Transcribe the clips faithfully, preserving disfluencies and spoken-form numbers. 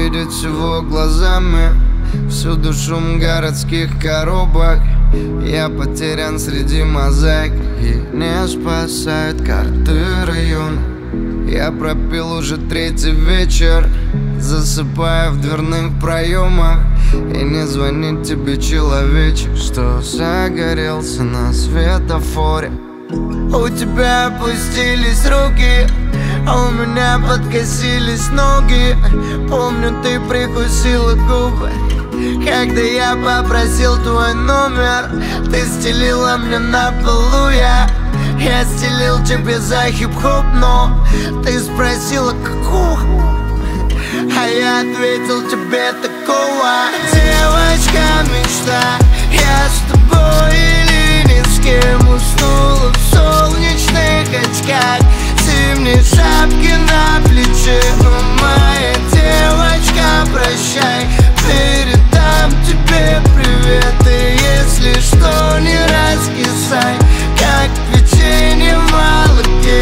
видеть всего глазами. Всюду шум городских коробок. Я потерян среди мозаик, и не спасают карты района. Я пропил уже третий вечер, засыпая в дверных проемах. И не звонит тебе человечек, что загорелся на светофоре. У тебя опустились руки, а у меня подкосились ноги. Помню, ты прикусила губы, когда я попросил твой номер. Ты стелила мне на полу, я Я стелил тебе за хип-хоп, но ты спросила, какого, а я ответил тебе такого. Девочка мечта, я с тобой или ни с кем. Уснула в солнечных очках, зимней шапке на плече. Но моя девочка, прощай, передам тебе привет. И если что, не раскисай, как печенье в молоке.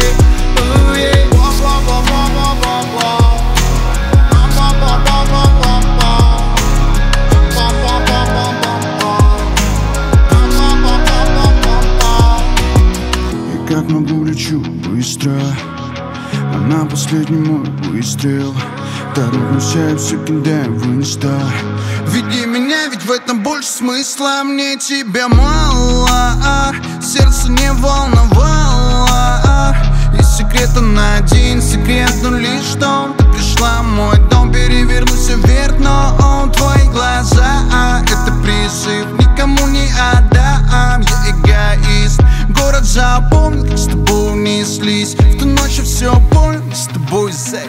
И как могу лечу быстро, а на последний мой выстрел торопимся и все кидаем в инста. Веди меня, ведь в этом больше смысла. Мне тебя мало, сердце не волновало. И секрета на один секрет, но лишь что ты пришла в мой дом. Перевернулся вверх, но он твои глаза. Это призыв, никому не отдам. Я эгоист, город запомнил, как с тобой унеслись. В ту ночь я все понял, мы с тобой зэк.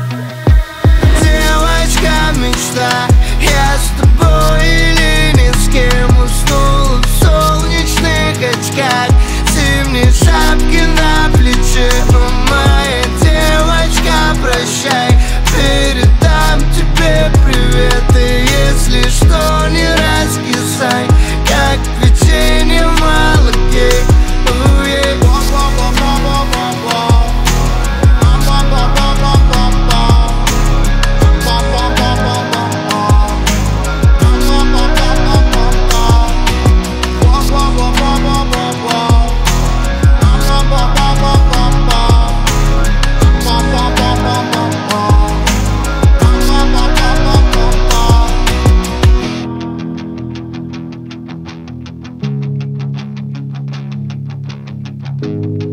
Девочка мечта, я с тобой или ни с кем. Уснула в солнечных очках, зимней шапке на плече. Но моя девочка, прощай, передам тебе привет. И если что, не раскисай, как печенье в молоке. Thank you.